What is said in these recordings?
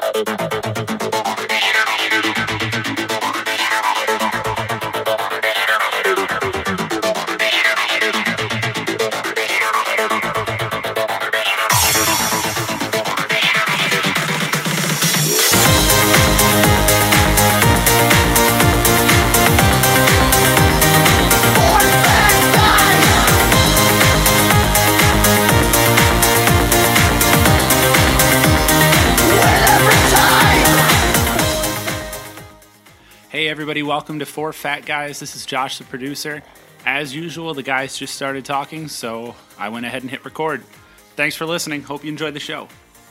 Hey everybody, welcome to Four Fat Guys. This is Josh, the producer. As usual, the guys just started talking, so I went ahead and hit record. Thanks for listening. Hope you enjoyed the show.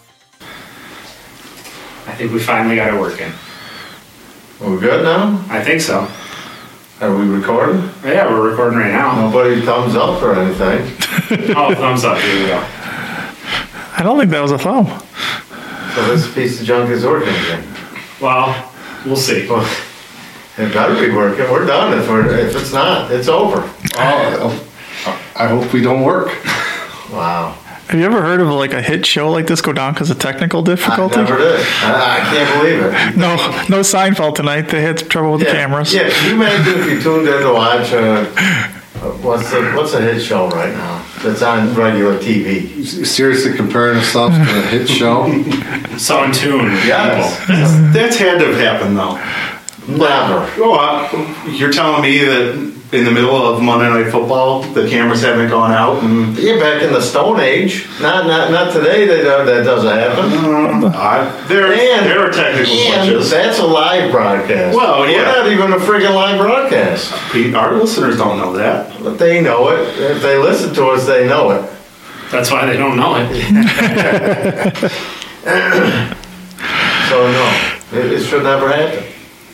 I think we finally got it working. We're good now? I think so. Are we recording? Yeah, we're recording right now. Nobody thumbs up or anything. Oh, thumbs up. Here we go. I don't think that was a thumb. So this piece of junk is working again. Well, we'll see. Well, it better be working. We're done. If it's not, it's over. Oh, I hope we don't work. Wow. Have you ever heard of like a hit show like this go down because of technical difficulty? I never did. I can't believe it. No Seinfeld tonight. They had trouble with the cameras. Yeah, can you imagine if you tuned in to watch what's a hit show right now that's on regular TV? Seriously comparing ourselves to a hit show? So in tune. Yes. That's had to have happened, though. Never. You're telling me that in the middle of Monday Night Football, the cameras haven't gone out? And Yeah, back in the Stone Age. Not today. That doesn't happen. there are technical glitches. That's a live broadcast. Well, yeah. We're not even a friggin' live broadcast. Our listeners don't know that. But they know it. If they listen to us, they know it. That's why they don't know it. So no, it should never happen.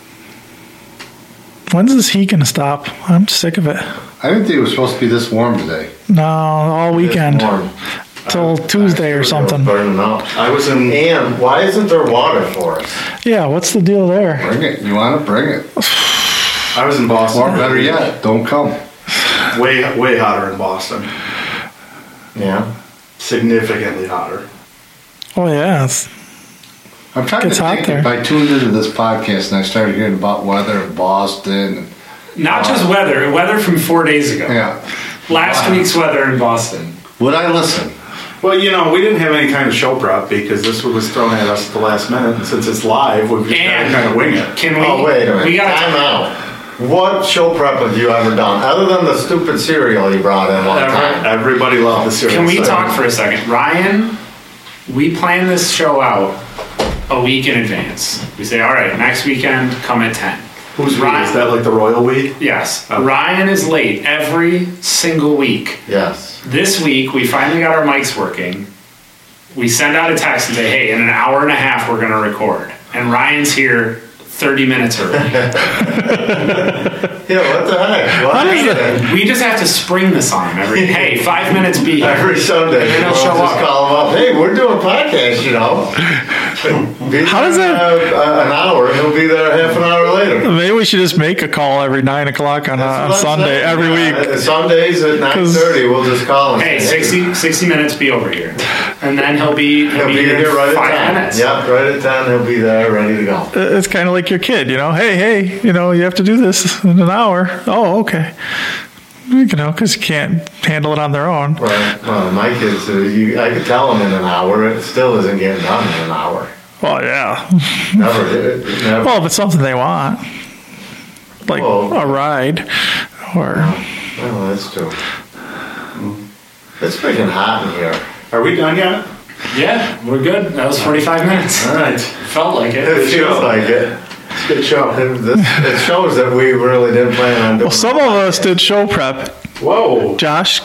When's this heat gonna stop? I'm sick of it. I didn't think it was supposed to be this warm today. No, all weekend It's warm. till Tuesday or something. Burning up. I was in. And why isn't there water for us? Yeah, what's the deal there? Bring it. You want it? Bring it. I was in Boston. Or better yet, don't come. Way hotter in Boston. Yeah. Significantly hotter. Oh yeah, it's I'm trying to It's hot think there. if I tuned into this podcast and I started hearing about weather in Boston. And, Not just weather from 4 days ago. yeah. Last Wow. week's weather in Boston. Would I listen? Well, we didn't have any kind of show prep because this was thrown at us at the last minute. And since it's live, we've just got to And kind of wing it. Can we? Oh, wait a minute. We got Time out. What show prep have you ever done? Other than the stupid cereal you brought in one time. Everybody loved the series. Can we talk for a second? Ryan, we plan this show out a week in advance. We say, all right, next weekend, come at 10. Who's Ryan? Ryan? Is that like the royal we? Yes. Okay. Ryan is late every single week. Yes. This week, we finally got our mics working. We send out a text and say, hey, in an hour and a half, we're going to record. And Ryan's here 30 minutes early. Yeah, what the heck? What is it? We just have to spring this on him hey, 5 minutes be here. Every Sunday, And we'll he'll show just up. call them up. Hey, we're doing a podcast, How does an hour, and he'll be there half an hour later. Maybe we should just make a call every 9 o'clock on That's what I'm Sunday saying. every week. Sundays at 9:30, we'll just call him. Hey, 60 minutes be over here. And then he'll be He'll be here here right in at 5 10. minutes. Yep, right at 10, he'll be there, ready to go. It's kind of like your kid, Hey, you have to do this in an hour. Oh, okay. Because you can't handle it on their own. Right. Well, my kids, I could tell them in an hour, it still isn't getting done in an hour. Well, yeah. Never did it. Never. Well, if it's something they want, like Well, a ride, or Well, that's true. It's freaking hot in here. Are we done yet? Yeah, we're good. That was 45 minutes. All right. Felt like it. It feels like it. It's a good show. It shows that we really didn't plan on doing well, some of us did show prep. Whoa. Josh,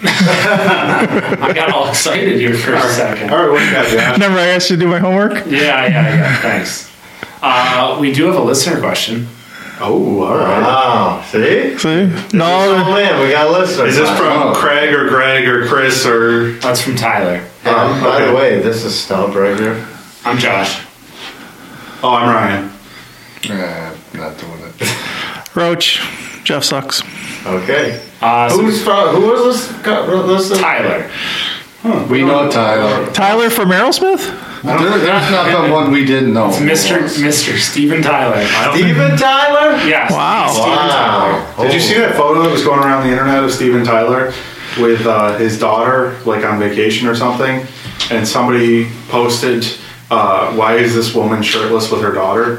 I got all excited here for a second. All right, what you got, Josh? remember I asked you to do my homework? Yeah. Thanks. We do have a listener question. Oh, all right. Wow, see? See? Oh No, man, we got listeners. Is this from Craig or Greg or Chris or... That's from Tyler. By the way, this is Stump right here. I'm Josh. Oh, I'm Ryan. Not doing it. Roach, Jeff sucks. Okay. So Who was this? Tyler. We know Tyler. Tyler from Aerosmith? There's not been one we didn't know. It's Mr. Steven Tyler. Steven Tyler? Yes. Wow. Steven Tyler. Wow. Did you see that photo that was going around the internet of Steven Tyler with his daughter, like on vacation or something? And somebody posted, "Why is this woman shirtless with her daughter?"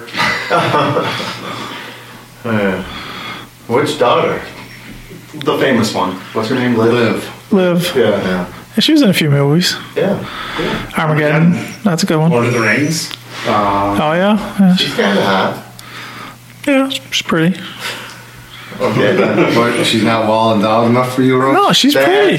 Which daughter? The famous one. What's her name? Liv. Liv. Yeah. Yeah. She was in a few movies. Yeah. Armageddon. That's a good one. Lord of the Rings. Oh, yeah? She's kind of hot. Yeah, she's pretty. Okay. But she's not well endowed enough for you, Roach? No, she's pretty.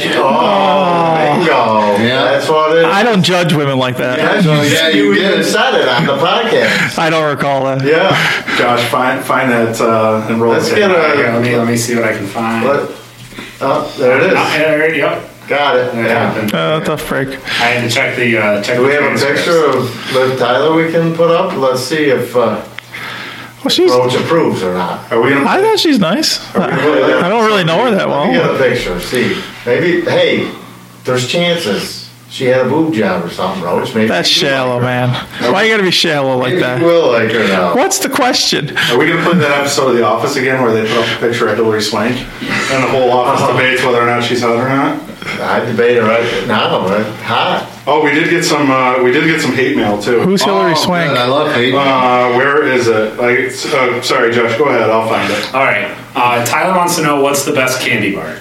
Bingo. Yeah. That's what it is. I don't judge women like that. Yeah, you you even did. said it on the podcast. I don't recall that. Yeah. Josh, find that enrolled. Let's get Let me see what I can find. Oh, there it is. Yep. Got it. There it Yeah. happened. Tough break. I had to check the check. Do we have a picture of Liv Tyler we can put up? Let's see if Well, she's. Roach approves or not. Are we gonna? I thought she's nice. I don't really know her that Let me get well. a picture. See, maybe. Hey, there's chances she had a boob job or something, Roach. Maybe That's you shallow, like her. man. Why you gotta be shallow like Maybe that? you will like her now. What's the question? Are we gonna play that episode of The Office again where they put up a picture of Hillary Swank and the whole office debates whether or not she's hot or not? I debate her right now. Right? Hot. Oh, we did get some hate mail too. Who's Hillary Oh, Swank? good. I love hate. Where is it? Sorry, Josh. Go ahead. I'll find it. All right. Tyler wants to know what's the best candy bar.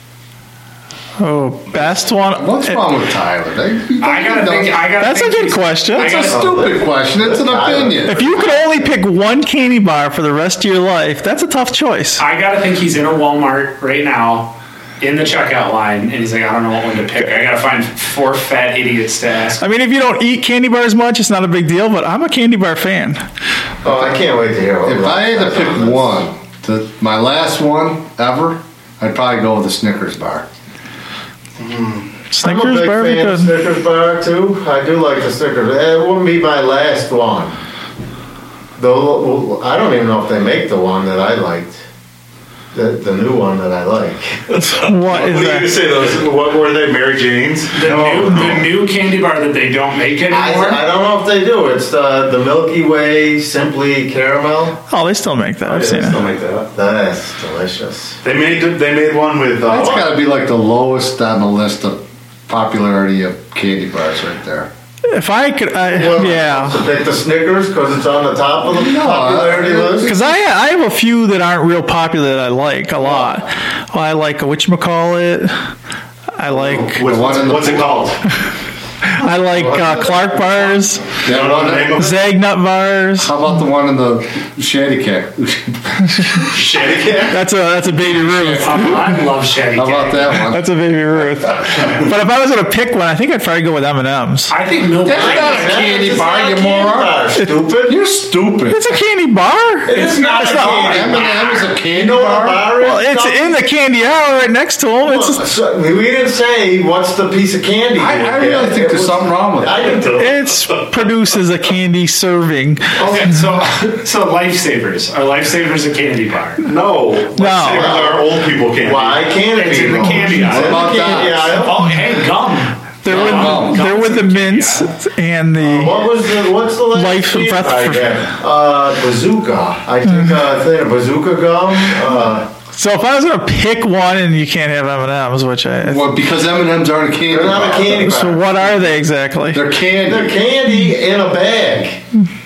Oh, best one. What's wrong with Tyler? That's a good question. It's a stupid question. It's an opinion. If you could only pick one candy bar for the rest of your life, that's a tough choice. I gotta think he's in a Walmart right now, in the checkout line, and he's like, I don't know what one to pick. I gotta find 4 fat idiots to ask. I mean, if you don't eat candy bars much, it's not a big deal, but I'm a candy bar fan. Oh, I can't wait to hear what If Roach I had to says pick on this. one, my last one ever, I'd probably go with the Snickers bar. I'm Snickers a big bar would be fan of good. Snickers bar too. I do like the Snickers. It wouldn't be my last one. Though I don't even know if they make the one that I liked. The new one that I like. What is What are you gonna that? say? Those? What were they? Mary Jane's? The new candy bar that they don't make anymore. I don't know if they do. It's the Milky Way Simply Caramel. Oh, they still make that. I've Yeah, seen they still it. make that. That's delicious. They made one with. That's got to be like the lowest on the list of popularity of candy bars right there. If I could, Well, yeah. To pick the Snickers because it's on the top of the popularity list. Because I have a few that aren't real popular that I like a lot. Well, I like whatchamacallit. I like What's it called? I like Clark bars, That one, Zagnut bars. how about the one in the Shanty Cat? Shanty Cat? That's a Baby Ruth. I love Shanty How about Cake. that one? That's a Baby Ruth. But if I was gonna pick one, I think I'd probably go with M&M's. I think milk. That's not a candy It's bar, not a you candy moron. bar, Stupid. You're stupid. It's a candy bar. It's not a candy bar. M&M is a candy You know what a bar? bar is? Well, it's in the candy aisle right next to them. It's So, we didn't say what's the piece of candy. I you would really get. think It there's was- something wrong with it. I do too. It's produces a candy serving. Okay, so Lifesavers. Are Lifesavers a candy bar? No. No. Our old people candy. Why can't it It's be? in the Roach? candy It's aisle. in What the about candy that? aisle. Oh, hey, gum. They're with Gum. they're with the mints and the. What's the last Life candy breath I for- get? Bazooka. I think a thing of bazooka gum. So if I was gonna pick one, and you can't have M&Ms, which I. Well, because M&M's aren't a candy They're not a bar. candy bar. So what are they exactly? They're candy. They're candy in a bag.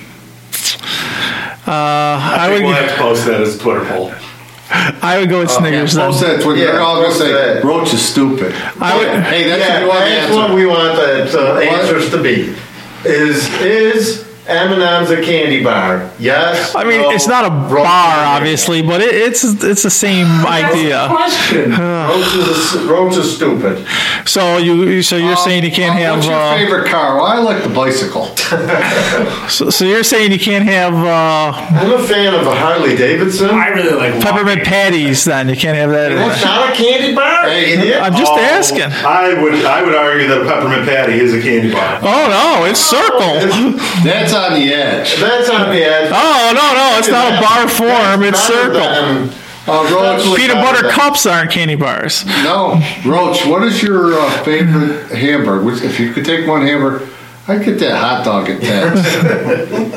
I We'll would have to post that as a Twitter poll. go with Snickers then. Post that Twitter. Yeah, They're all going to post say, that. Roach is stupid. I would. Hey, that's Yeah, what you want to that's what answer. we want the answers to be. Is M&M's a candy bar? Yes. I mean, no, it's not a Roach bar, is obviously, but it's the same idea. Question. Roach is stupid. So you're saying you can't have. What's your favorite car? Well, I like the bicycle. So you're saying you can't have I'm a fan of a Harley Davidson. I really like peppermint patties. Then you can't have that. It's not a candy bar, idiot. I'm just asking. I would argue that a peppermint patty is a candy bar. Oh no, it's circle. That's on the edge. That's on the edge. Oh no, it's not a bar form. It's circle. Roach, Peanut butter cups aren't candy bars. no. Roach, what is your favorite hamburger? If you could take one hamburger, I'd get that hot dog at Ted's.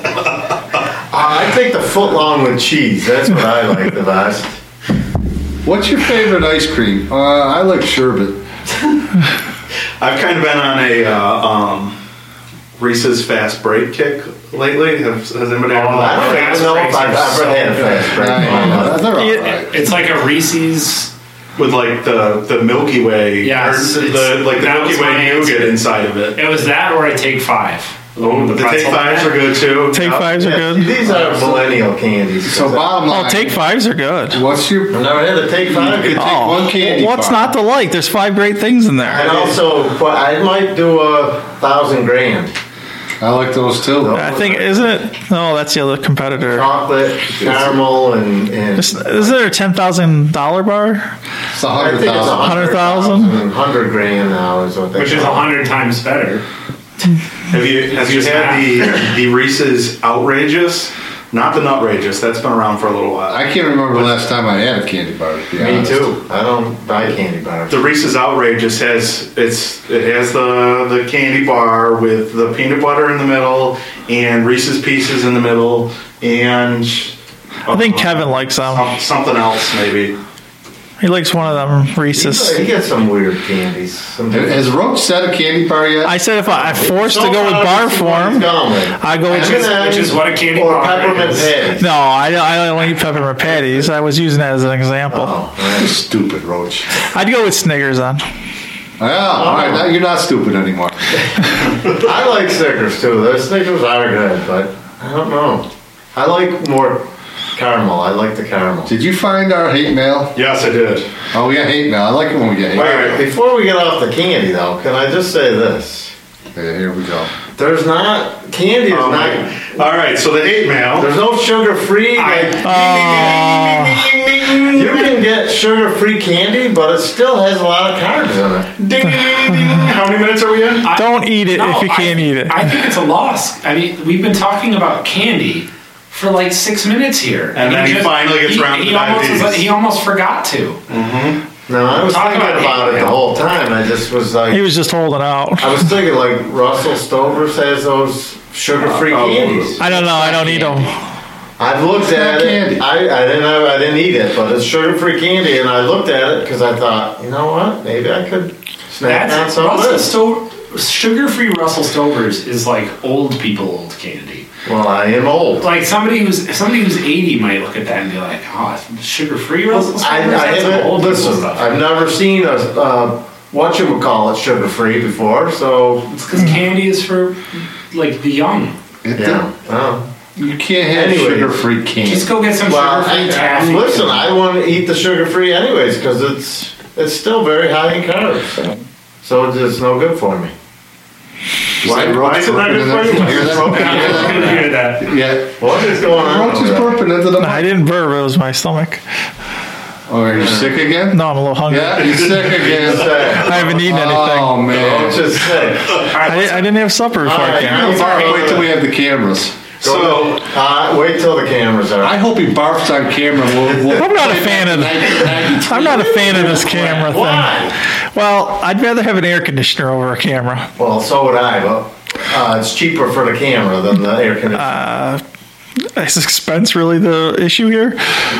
I take the foot long with cheese. That's what I like the best. What's your favorite ice cream? I like sherbet. I've kind of been on a Reese's Fast Break kick lately. Has anybody ever? I don't even know if I've ever had a fast break. They're all right. It's like a Reese's. With like the Milky Way, Yes, or the that Milky was my Way answer. nougat inside of it. It was that, or I Take Five. The one with The pretzel Take in Fives it. are good too. Take Fives are Yeah, good. these are millennial candies. So bottom line, Oh, Take Fives are good. what's your? I've never had a Take Five. Take one candy What's bar. not to like? There's 5 great things in there. And also, I might do 1,000 grand. I like those too. I think, isn't it? No, that's the other competitor. Chocolate, caramel, and Is there a $10,000 bar? It's I think it's 100,000. 100,000? 100 grand now is what they Which is call it. 100 times better. Have you had the Reese's Outrageous? Not the Nutrageous. That's been around for a little while. I can't remember the last time I had a candy bar. To be Me honest. too. I don't buy candy bars. The Reese's Outrageous has the candy bar with the peanut butter in the middle and Reese's Pieces in the middle and I think Kevin likes them. something else maybe. He likes one of them Reese's. He gets some weird candies. Has Roach said a candy bar yet? I said if I'm forced to go with bar form, I go with Which is what a candy or bar peppermint is. patties. no, I only eat peppermint patties. I was using that as an example. Oh, Stupid Roach. I'd go with Snickers then. Yeah, all right. Now you're not stupid anymore. I like Snickers too. The Snickers are good, but I don't know. I like more caramel. I like the caramel. Did you find our hate mail? Yes, I did. Oh, we got hate mail. I like it when we get hate All mail. right, before we get off the candy though, can I just say this? Yeah, here we go. There's not candy is not. All right, so the hate mail. There's no sugar free. You can get sugar free candy, but it still has a lot of carbs in it. Ding, ding, ding, ding. How many minutes are we in? Don't eat it if you can't eat it. I think it's a loss. I mean, we've been talking about candy for like 6 minutes here. And then he finally gets around to he the almost diabetes. he almost forgot to. No, I was Talk thinking about about it hate the mail. whole time. I just was like, He was just holding out. I was thinking like Russell Stover's has those sugar-free candies. I don't know. I don't eat them. I've looked at not it. candy. I didn't eat it, but it's sugar-free candy, and I looked at it because I thought, you know what? Maybe I could snack on That's some of Russell this. sugar-free Russell Stover's is like old people old candy. Well, I am old. Like somebody who's 80 might look at that and be like, "Oh, it's sugar-free Russell Stover's." I That's some haven't. old people Listen, stuff. I've never seen a whatchamacallit sugar-free before, so It's because candy is for like the young. yeah. Well, You can't have Anyways. sugar-free candy. Just go get some well sugar-free taffy. listen, I want to eat the sugar-free anyways because it's still very high in carbs, so it's no good for me. Why is it not good for you? Hear that? I didn't hear that. Yeah. What is going on? Roach is over there? burping into the I mic. didn't burp. It was my stomach. Oh, are you sick again? No, I'm a little hungry. Yeah, he's sick again. I haven't eaten anything. Oh, Roach man. is sick. I didn't have supper before I Alright, came. now- Barf, wait till we have the cameras. So Wait till the cameras are. I hope he barfs on camera. I'm not a fan of. I'm not a fan of this camera thing. Why? Well, I'd rather have an air conditioner over a camera. Well, so would I, but it's cheaper for the camera than the air conditioner. Is expense really the issue here?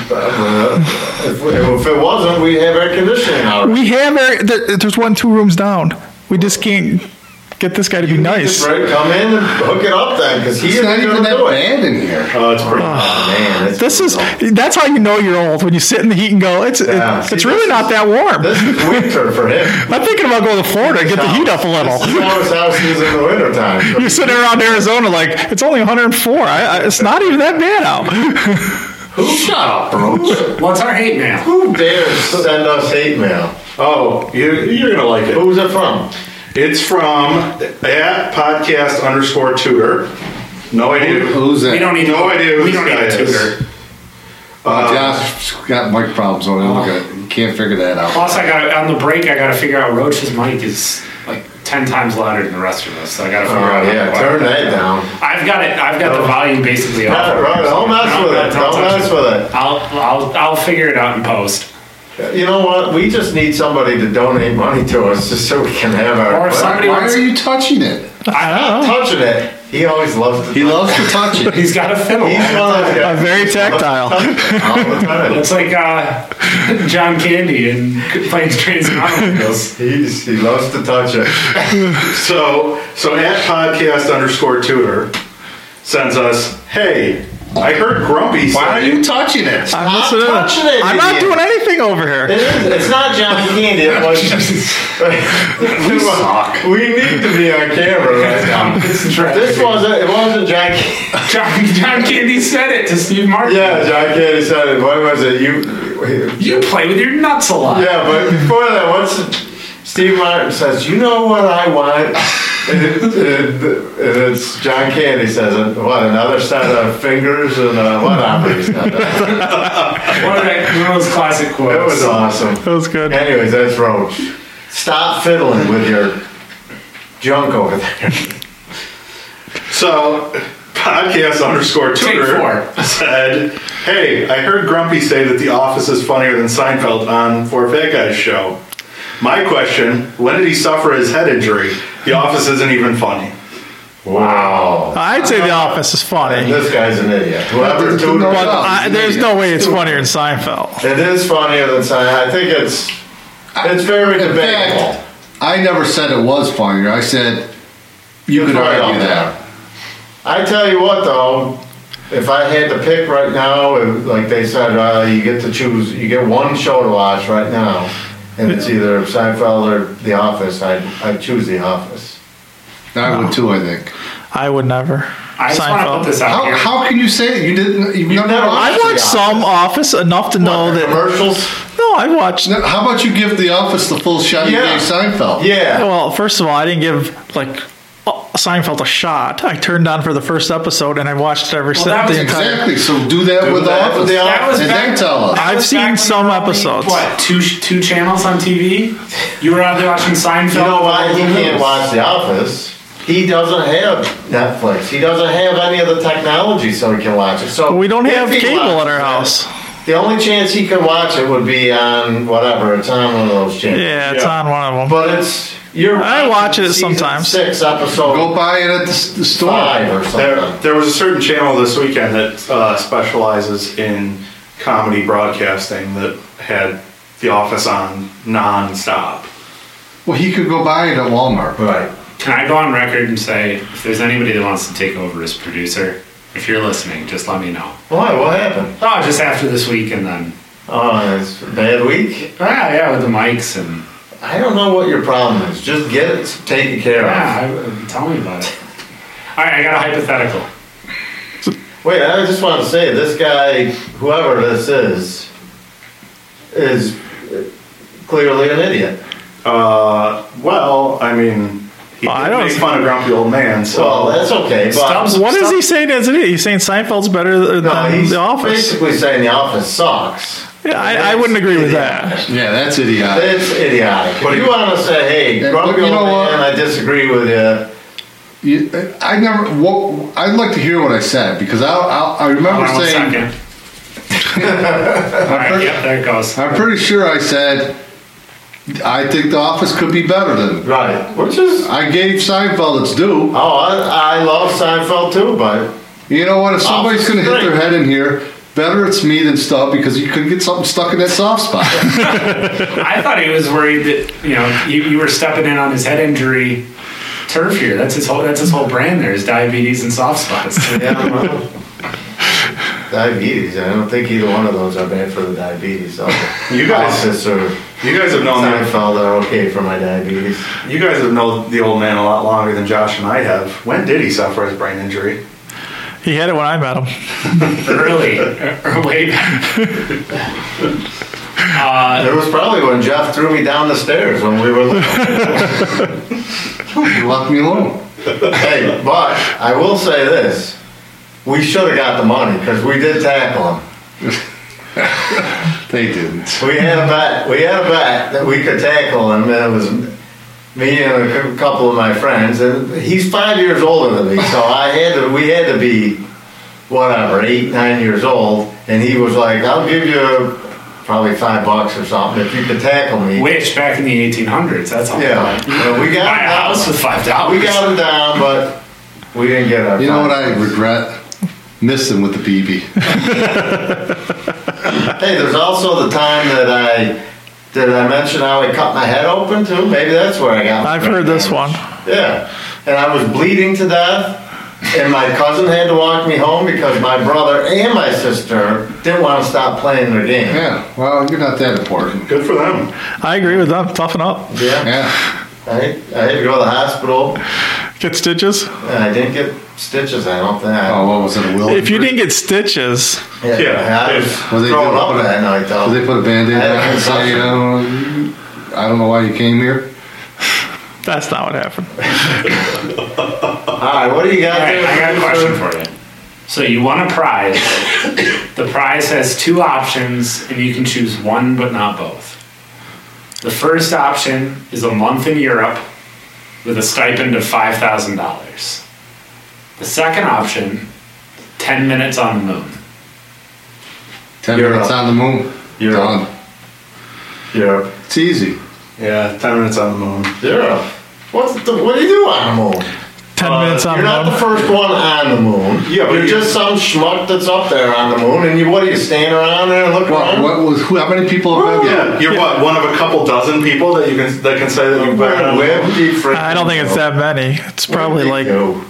If it wasn't, we'd have air conditioning already. We have air. There's 2 rooms down. We just can't get this guy to be nice. Just come in and hook it up then, because It's he's not even gonna that do it. bad in here. it's pretty. Man, it's This is. That's how you know you're old, when you sit in the heat and go. It's Yeah. it's See, really this not that warm. This is winter for him. I'm thinking about going to Florida and get the heat up a little. This is how his house is in the wintertime. You're sitting around Arizona like it's only 104. It's not even that bad out. Shut up, Roach. What's our hate mail? Who dares send us hate mail? Oh, you're gonna like it. Who's it from? It's from @podcast_tutor. No idea. Who's that? We don't need No idea who We this don't need guy a is. tutor. Josh got mic problems on him. Look at it. You can't figure that out. Plus, I got on the break. I got to figure out Roach's mic is like 10 times louder than the rest of us. So I got to figure out. Yeah, how to turn work that down. I've got it. I've got the volume basically off. Right, don't mess with it. Don't mess with it. I'll figure it out in post. You know what? We just need somebody to donate money to us just so we can have our. Or if somebody Why wants. are you touching it? I'm not touching it. He always loves to. He loves to touch it. He's got a fiddle. He's one of those guys. Very tactile. All the time. Looks like John Candy in Planes, Trains, and Automobiles. He loves to touch it. So at podcast_tutor sends us, hey, I heard Grumpy say. Why are you touching it? I'm Not listening. touching it, I'm not idiot. doing anything over here. It's not John Candy. It was. We suck. We need to be on camera right now. This wasn't. It wasn't John. John Candy said it to Steve Martin. Yeah, John Candy said it. What was it? You play with your nuts a lot. Yeah, but before that, Steve Martin says, "You know what I want." And it's John Candy says, "What, another set of fingers and whatever." He said. One of those classic quotes. It was awesome. That was good. Anyways, that's Roach. Stop fiddling with your junk over there. So, podcast_tutor said, hey, I heard Grumpy say that The Office is funnier than Seinfeld on Four Fat Guys show. My question, when did he suffer his head injury? The Office isn't even funny. Wow. I'd say The Office is funny, This guy's an idiot. Whoever There's no but doubt. there's no way it's funnier than Seinfeld. It is funnier than Seinfeld. I think it's very In debatable. fact, I never said it was funnier. I said you could Right argue on that. I tell you what, though, if I had to pick right now, like they said, you get to choose, you get one show to watch right now, and it's either Seinfeld or The Office. I'd choose The Office. I would too, I think. I would never. I just want to put this out here. How can you say it? You've never never I watched watched The some Office enough to know What, the that. commercials. No, I watched. Now, how about you give The Office the full shot you Yeah. gave Seinfeld? Yeah. Well, first of all, I didn't give Seinfeld a shot. I turned on for the first episode and I watched it every that was the entire. Exactly. So do that Do with The that with Office. The That was and back- then tell us. that I've was seen back when some there were only, episodes. What, two channels on TV? You were out there watching Seinfeld. You know why he News. can't watch The Office? He doesn't have Netflix. He doesn't have any of the technology so he can watch it. So We don't if have he cable watches at our it, house. The only chance he could watch it would be on whatever. It's on one of those channels. Yeah, it's on one of them. But it's you're. I watch it season sometimes. 6 episode Go buy it at the store. 5 or something. There was a certain channel this weekend that specializes in comedy broadcasting that had The Office on non-stop. Well, he could go buy it at Walmart. Right. Can I go on record and say, if there's anybody that wants to take over as producer, if you're listening, just let me know. Why? What happened? Oh, just after this week and then. Oh, it's a bad week. Yeah, with the mics and. I don't know what your problem is. Just get it taken care of. Tell me about it. All right, I got a hypothetical. Wait, I just want to say this guy, whoever this is clearly an idiot. Well, I mean, he Well, I did don't- make fun of Grumpy Old Man, so... Well, that's okay. But Stubbs- What is he saying as it is? He's saying Seinfeld's better than no, he's The Office. basically saying The Office sucks. Yeah, I wouldn't agree with that. Yeah, that's idiotic. It's idiotic. But you want to say, hey, Yeah, Grumpy but you Old know what? Man, I disagree with you. I never. I'd like to hear what I said because I remember Hold on 1 saying. second. All right, yep, there it goes. I'm pretty sure I said I think The Office could be better than. Right. Which is, I gave Seinfeld its due. I love Seinfeld too, but You know what? If somebody's going to hit their head in here, better it's me than Stubb because you couldn't get something stuck in that soft spot. I thought he was worried that you were stepping in on his head injury turf here. That's his whole brand. There is diabetes and soft spots. yeah, well, diabetes. I don't think either one of those are bad for the diabetes. So You guys- Office or You guys have known Seinfeld are okay for my diabetes. You guys have known the old man a lot longer than Josh and I have. When did he suffer his brain injury? He had it when I met him. Early, or way back. It was probably when Jeff threw me down the stairs when we were little. You left me alone. Hey, but I will say this. We should have got the money because we did tackle him. They didn't. We had a bet that we could tackle him, and it was me and a couple of my friends. And he's 5 years older than me, so we had to be, whatever, 8, 9 years old. And he was like, I'll give you probably $5 or something if you could tackle me. Which back in the 1800s, that's all. Yeah, well, we got Buy a house with $5. We got him down, but we didn't get our. You know what I regret? Missing with the BB. Hey, there's also the time that did I mention how I cut my head open too? Maybe that's where I got. I've heard this one. Yeah, and I was bleeding to death, and my cousin had to walk me home because my brother and my sister didn't want to stop playing their game. Yeah, well, you're not that important. Good for them. I agree with them. Toughen up. Yeah, Yeah. I had to go to the hospital, Get stitches. and I didn't get stitches. I don't think. Oh, what was it, a will? If you didn't get stitches, Yeah, I was Well, they throwing did up put that night though. Did they put a Band-Aid I had a on it and say, concussion. I don't know why you came here? that's not what happened. All right, what do you got All right, there? I got a question for you. So you won a prize. The prize has two options, and you can choose one but not both. The first option is a month in Europe with a stipend of $5,000. The second option, 10 minutes on the moon. 10 Europe. minutes on the moon. Europe. Done. Europe. It's easy. Yeah, 10 minutes on the moon. Europe. What do you do on the moon? 10 minutes on You're the not moon. the first one on the moon. Yeah, but you're you- just some schmuck that's up there on the moon, and what do you stand around there and look around? How many people have been Yeah, you're what, one of a couple dozen people that can say that you've been on the moon? I don't think it's that many. It's probably like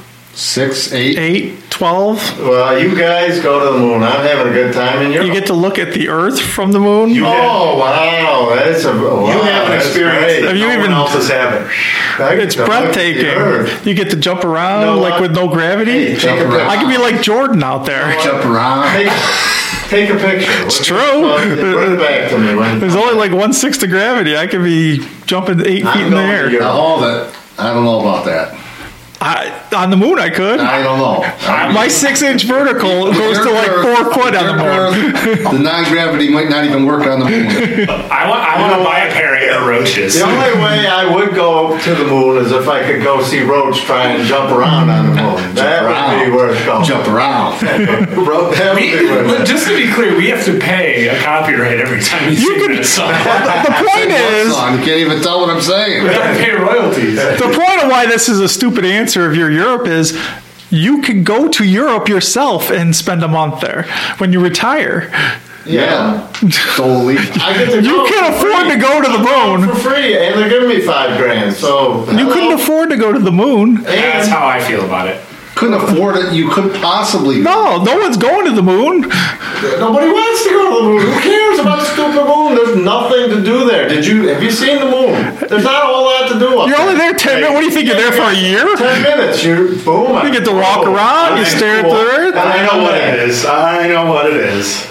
6, 8? 8, 12. Well, you guys go to the moon. I'm having a good time in Europe. You get to look at the Earth from the moon. Oh wow, that's a wow, You have an that's experience great. that Have you no even- one else is having. I get It's to look at the breathtaking. Earth. You get to jump around No, like with no gravity. Hey, take a picture. I could be like Jordan out there. Jump around. Take a picture. It's true. Bring it back to me when There's only like 1/6 of gravity. I could be jumping 8 feet in the going to air. Europe. Now, hold it. I don't know about that. On the moon, I could. I don't know. My 6-inch vertical goes to like 4 foot on the moon. The non-gravity might not even work on the moon. I want to buy a pair of air roaches. The only way I would go to the moon is if I could go see Roach try and jump around on the moon. That would be worth going. Jump around. That would be worth it. Just to be clear, we have to pay a copyright every time you sing could- that song. The point is, Son, you can't even tell what I'm saying. We have to pay royalties. the point of why this is a stupid answer if you're Europe is you can go to Europe yourself and spend a month there when you retire. Yeah. Solely. I get to You go can't for afford free. to go to the I'm going moon. for free, and they're giving me $5,000. So You couldn't afford to go to the moon. That's how I feel about it. Couldn't afford it. You could possibly. No one's going to the moon. Nobody wants to go to the moon. Who cares about the stupid moon? There's nothing to do there. Have you seen the moon? There's not a whole lot to do up You're only there 10 minutes. What do you think? You're there for a year? 10 minutes. You're boom. You get to walk around, you stare at the earth. I know what it is. I know what it is.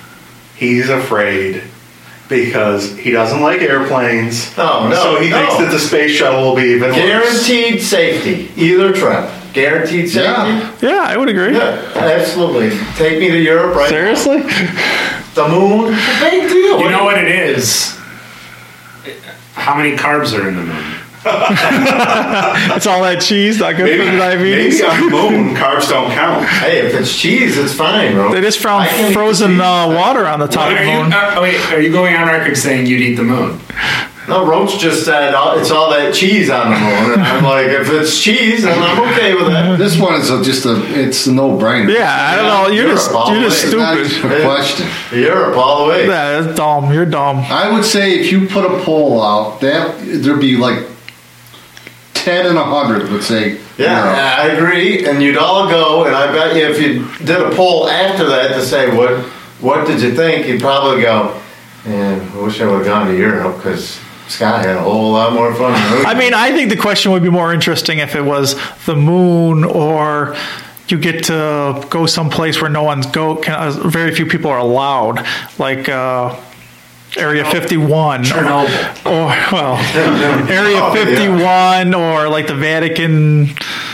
He's afraid because he doesn't like airplanes. No, So he thinks that the space shuttle will be even worse. Guaranteed safety. Either trip. Guaranteed safety. Yeah. Yeah, I would agree. Yeah, absolutely. Take me to Europe right Seriously? now. The moon. It's a big deal. You know what it is? How many carbs are in the moon? It's all that cheese, not good for the diabetes. Maybe on the moon, carbs don't count. Hey, if it's cheese, it's fine, bro. They just I found can eat frozen cheese. water on the top of the moon. Are you going on record saying you'd eat the moon? No, Roach just said it's all that cheese on the moon. And I'm like, if it's cheese, then I'm okay with that. This one is it's a no-brainer. Yeah, I don't know. You're just It's not even stupid. a question. Europe all the way. Yeah, that's dumb. You're dumb. I would say if you put a poll out, there'd be like 10 and 100 would say. Yeah, I agree. And you'd all go, and I bet you if you did a poll after that to say, what did you think? You'd probably go, man, I wish I would have gone to Europe because Scott had a whole lot more fun. I mean, I think the question would be more interesting if it was the moon or you get to go someplace where no one's very few people are allowed, like Area 51. Chernobyl. Or, well, Area 51 or like the Vatican,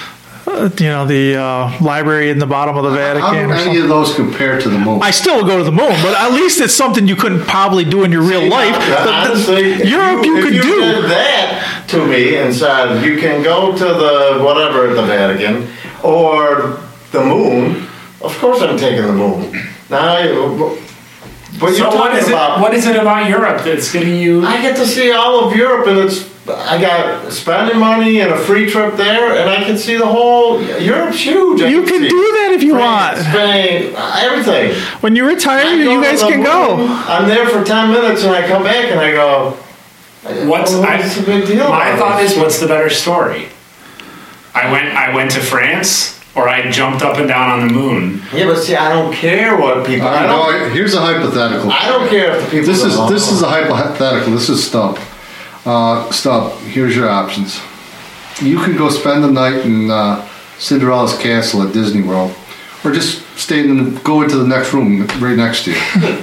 the library in the bottom of the How Vatican. do Or any something. of those compare to the moon? I still would go to the moon, but at least it's something you couldn't probably do in your real life. Honestly, Europe, you if could you do. did that to me and said you can go to the whatever at the Vatican or the moon, of course I'm taking the moon. Now, But you're So talking about. what is it about Europe that's getting you? I get to see all of Europe, and I got spending money and a free trip there, and I can see the whole. Europe's huge. You can see do that if you France, want. Spain, everything. When you retire, I go you to guys the can moon, go. I'm there for 10 minutes, and I come back, and I go. What's the big deal? My about thought this? is, what's the better story? I went to France, or I jumped up and down on the moon. Yeah, but see, I don't care what people. Here's a hypothetical. I don't care if the people. This is a hypothetical. This is Stump. Stump, here's your options. You can go spend the night in Cinderella's castle at Disney World, or just go into the next room right next to you.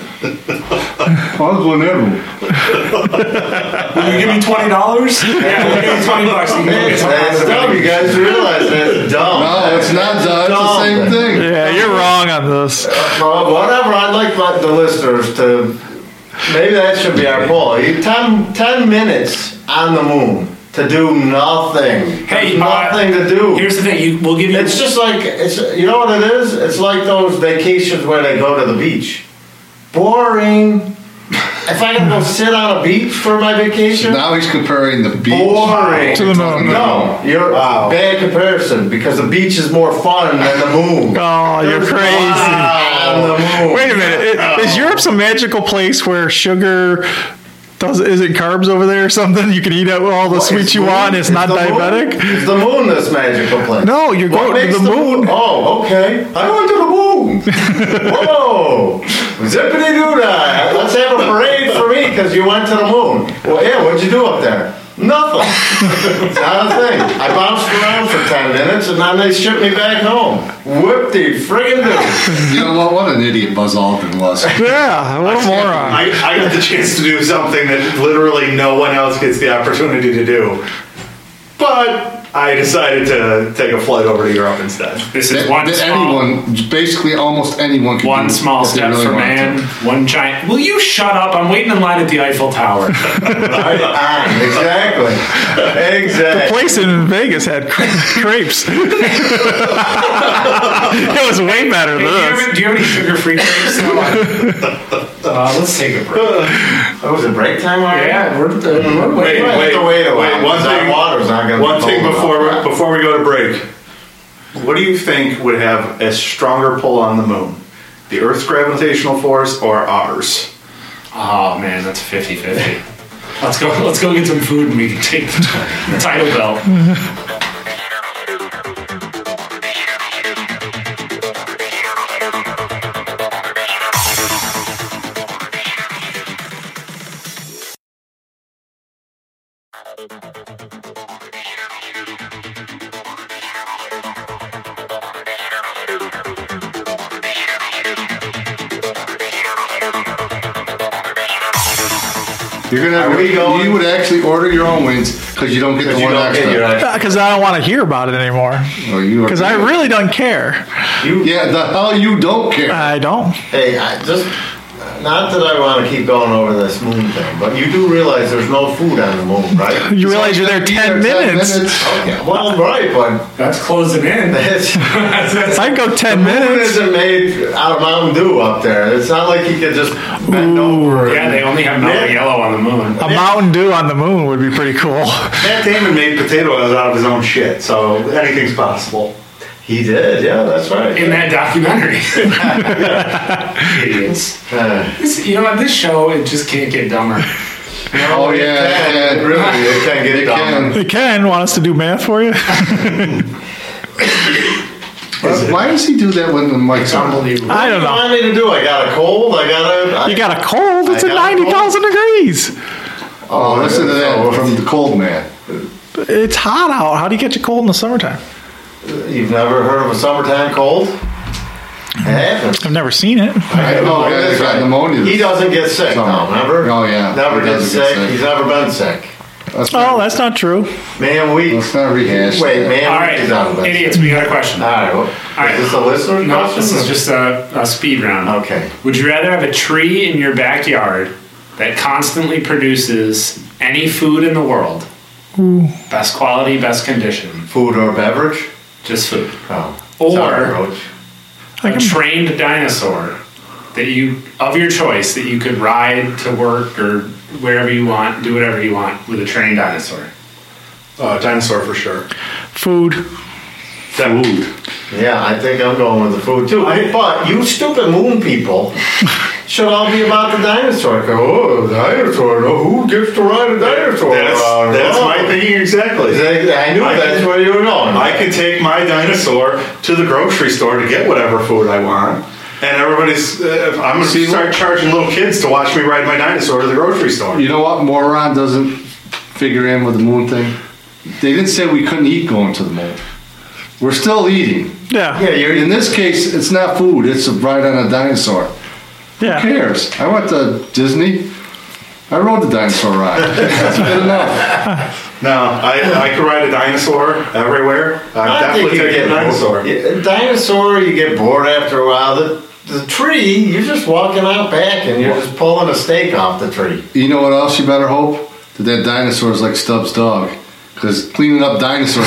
I'll go in that room. Will you give me $20? Yeah, we'll give you $20. You can go get some That's dumb. You guys realize that's dumb. No, it's not dumb. It's the same thing. Yeah, you're wrong on this. Well, whatever. I'd like the listeners to. Maybe that should be our poll. 10 minutes on the moon to do nothing. Hey, There's nothing to do. Here's the thing. We'll give you. It's just like you know what it is? It's like those vacations where they go to the beach. Boring. If I can go sit on a beach for my vacation. Now he's comparing the beach Boring. To the moon. No, you're bad comparison because the beach is more fun than the moon. Oh, you're There's crazy. on the moon. Wait a minute. Is Europe some magical place where sugar is it carbs over there or something? You can eat all the sweets you want and it's not the moon. diabetic? It's the moon that's magical place. No, you're What going to makes the moon. Oh, okay. I went to the moon. Whoa. Zippity doo dah. Let's have a parade for me because you went to the moon. Well, yeah, what'd you do up there? Nothing. It's not a thing. I bounced around for 10 minutes and then they shipped me back home. Whoop-de-friggin' do. You know what an idiot Buzz Aldrin was. Yeah, what a moron. I got the chance to do something that literally no one else gets the opportunity to do. But I decided to take a flight over to Europe instead. This is Basically almost anyone can one do small if they step really for want man, to. one giant. Will you shut up? I'm waiting in line at the Eiffel Tower. Exactly. The place in Vegas had crepes. It was way better than this. Do you have any sugar-free crepes? Let's take a break. Oh, was it break time already? Yeah, we're Wait, one thing before we go to break. What do you think would have a stronger pull on the moon? The Earth's gravitational force or ours? Oh man, that's 50-50. Let's go get some food and we can take the title belt. You're gonna have, you would actually order your own wings because you don't get the one extra. Because I don't want to hear about it anymore. Because I really don't care. The hell you don't care. I don't. Hey, not that I want to keep going over this moon thing, but you do realize there's no food on the moon, right? You realize you're there 10 minutes. Okay, well, right, but that's closing in. I'd go 10 the minutes. moon isn't made out of Mountain Dew up there. It's not like you could just bend over. Yeah, they only have mellow yellow on the moon. A Mountain Dew on the moon would be pretty cool. Matt Damon made potato oil out of his own shit, so anything's possible. He did, yeah, that's right. In that documentary. Idiots. You know what? This show, it just can't get dumber. No, it can get dumber. It can. Want us to do math for you? Why does he do that when the mic's on? Unbelievable. I don't know. What do you want me to do? I got a cold. You got a cold? It's at 90,000 degrees. Oh, listen to that from the cold man. It's hot out. How do you get your cold in the summertime? You've never heard of a summertime cold? It happens. I've never seen it. I know guys got pneumonia. He doesn't get sick, no, remember? Oh, yeah. Never He gets doesn't get sick. sick. He's never been sick. That's not true. Man, Let's not rehash. Wait, man, All right, he's not been idiots, we got a question. All right, well, right. is this a listener No, question? this is just a speed round. Okay. Would you rather have a tree in your backyard that constantly produces any food in the world? Best quality, best condition. Food or beverage? Just food. Oh. Or Sorry, Roach. a trained dinosaur that you of your choice that you could ride to work or wherever you want, do whatever you want with a trained dinosaur? Dinosaur for sure. Food. Food. Yeah, I think I'm going with the food too. But you stupid moon people should all be about the dinosaur. Go, oh, dinosaur. No, who gets to ride a dinosaur? That's my thinking exactly. I knew that's where you were going. I can take my dinosaur to the grocery store to get whatever food I want. And everybody's, I'm going to start charging little kids to watch me ride my dinosaur to the grocery store. You know what moron doesn't figure in with the moon thing? They didn't say we couldn't eat going to the moon. We're still eating. Yeah. Yeah, you're In this case, it's not food, it's a ride on a dinosaur. Yeah. Who cares? I went to Disney. I rode the dinosaur ride. That's good enough. No, I could ride a dinosaur everywhere. I definitely think you take get a dinosaur. Dinosaur, you get bored after a while. The tree, you're just walking out back and you're just pulling a steak off the tree. You know what else you better hope? That dinosaur is like Stubbs' dog. Because cleaning up dinosaurs.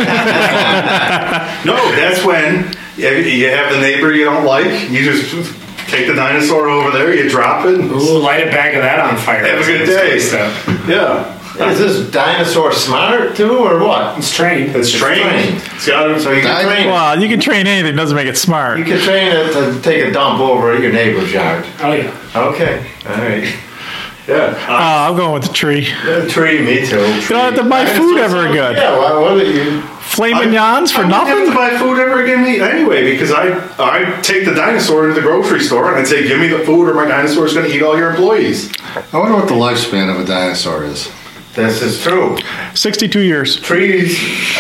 No, that's when you have the neighbor you don't like. You just take the dinosaur over there, you drop it. Ooh, light a bag of that on fire. Have a good day. Yeah. Is this dinosaur smart too, or what? It's trained. It's trained. It's got So you can train it. Well, you can train anything, doesn't make it smart. You can train it to take a dump over at your neighbor's yard. Oh yeah. Okay, all right. yeah. I'm going with the tree. The tree, me too. You don't have to buy food ever again. Yeah, what are you? Flame mignons for I wouldn't have nothing? to buy food ever again anyway because I take the dinosaur to the grocery store and I'd say, give me the food or my dinosaur is going to eat all your employees. I wonder what the lifespan of a dinosaur is. This is true. 62 years. Trees.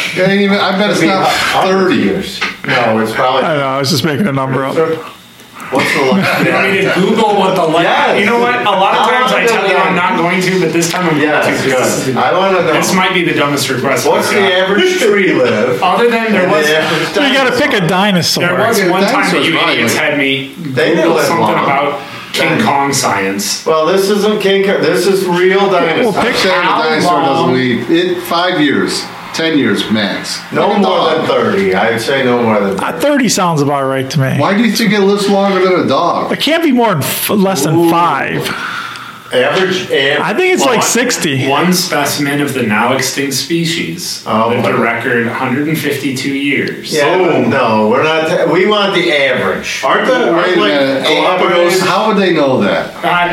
I bet it's not 30 years. No, it's probably. I know, I was just making a number up. What's the You want me to Google what the light? Yes. You know what? A lot of times I tell you I'm not going to, but this time I'm Yes, going to. 'cause good. I want to know. This might be the dumbest request. What's I've the got. average tree live? Other than there And was, the average So you got to pick a dinosaur. there was Yeah, one time that dinosaurs, you right, idiots like- had me They didn't Google live something long. about King Kong science. Well, this isn't King Kong. This is real dinosaur. Well, I'm pick saying the how dinosaur doesn't long- leave. 5 years, 10 years max. No Like a more dog. than 30. I'd say no more than 30. 30 sounds about right to me. Why do you think it lives longer than a dog? It can't be more than less than 5. Average. I think it's like 60. One specimen of the now extinct species Oh, lived a my- record 152 years. Yeah, but no, we're not. We want the average. Aren't Wait a like minute. Galapagos? How would they know that?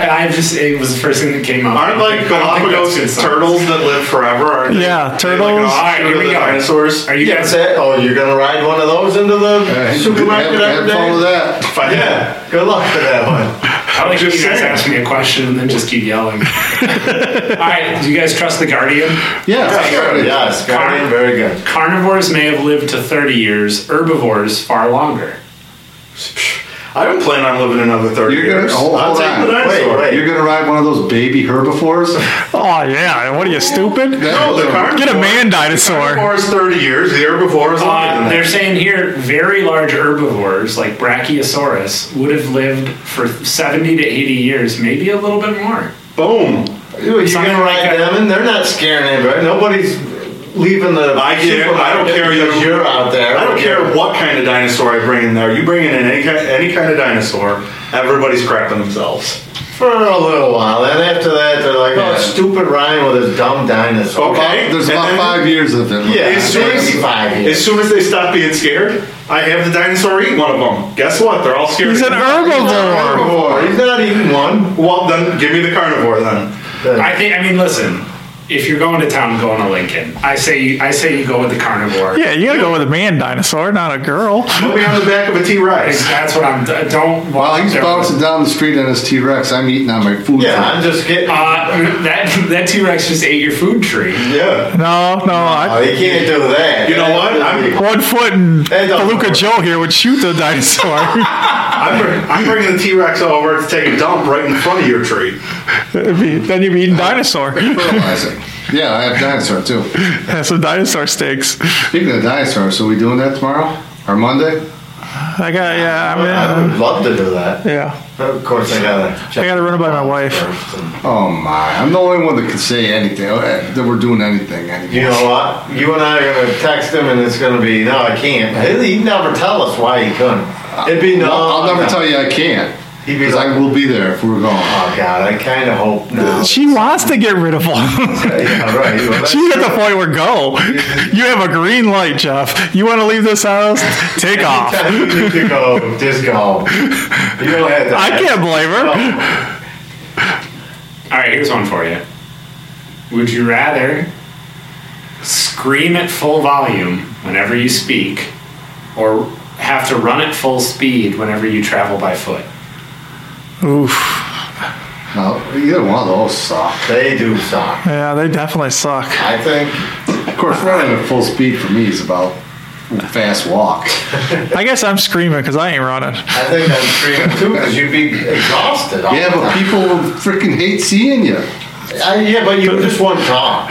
It was the first thing that came up. Aren't like I don't think that's Galapagos good science. turtles that live forever? Aren't they? Yeah, They turtles. Like All right, here we go. dinosaurs. Are you Yeah, guys? you're gonna ride one of those into the supermarket have every fun with day? that. If I Yeah. Good luck with that one. I like you Just guys saying. ask me a question and then just keep yelling. All right, do you guys trust the Guardian? Yeah, Sure. Yes, Guardian, very good. Carnivores may have lived to 30 years, herbivores far longer. I don't plan on living another 30 You're gonna- years. hold I'll take on. the dinosaur. Wait. You're gonna ride one of those baby herbivores? Oh, yeah. What are you, stupid? No, the carnivore. Get a man dinosaur. The carnivore is 30 years. The herbivore is longer than They're that. saying here very large herbivores like Brachiosaurus would have lived for 70 to 80 years, maybe a little bit more. Boom. You're Something gonna like ride that. them, and they're not scaring anybody. Nobody's leaving the. I don't supermarket care because you. you're out there. I don't care what kind of dinosaur I bring in there. You bring in any kind of dinosaur, everybody's crapping themselves. For a little while. Then after that, they're like, Yeah. oh, stupid Ryan with his dumb dinosaur. Okay. There's And about then- 5 years of it. Yeah, As soon as- maybe 5 years. As soon as they stop being scared, I have the dinosaur eat one of them. Guess what? They're all scared. He's an herbivore. Herbivore. He's not eating one. Well, then give me the carnivore then. I mean, listen, if you're going to town, go on a Lincoln. I say you go with the carnivore. Yeah, you got to go with a man dinosaur, not a girl. Put me on the back of a T-Rex. That's what I'm. Don't. While he's bouncing down the street on his T-Rex, I'm eating on my food. Yeah, truck. I'm just getting. That T-Rex just ate your food tree. Yeah. No, Oh, you can't do that. You know what? I'm 1 foot and That doesn't Palooka work. Joe here would shoot the dinosaur. I'm bringing the T-Rex over to take a dump right in front of your tree. Then you'd be eating dinosaur. Fertilizing. Yeah, I have dinosaur too. Have some dinosaur steaks. Speaking of dinosaurs, so we doing that tomorrow or Monday? I got, yeah, I would love to do that. yeah. Of course, I gotta. I got to run it by my wife. first. And Oh my! I'm the only one that can say anything that we're doing anything anymore. you know what? You and I are gonna text him, and it's gonna be no, I can't. He'd never tell us why he couldn't. It'd be no. I'll never tell you I can't. He'd be Because like, I will be there if we're going. oh God, I kind of hope now. She wants to get rid of them. Yeah, right. Well, that's She's at the true. point where go. You have a green light, Jeff. You want to leave this house? Take off. Anytime you need to go, just go. You don't have to. I can't blame her. All right, here's one for you. Would you rather scream at full volume whenever you speak, or have to run at full speed whenever you travel by foot? Oof. No, either one of those suck. They do suck. Yeah, they definitely suck. I think. Of course, running at full speed for me is about a fast walk. I guess I'm screaming because I ain't running. I think I'm screaming too because you'd be exhausted. all Yeah, the but time. people freaking hate seeing you. Yeah, but you just wouldn't talk.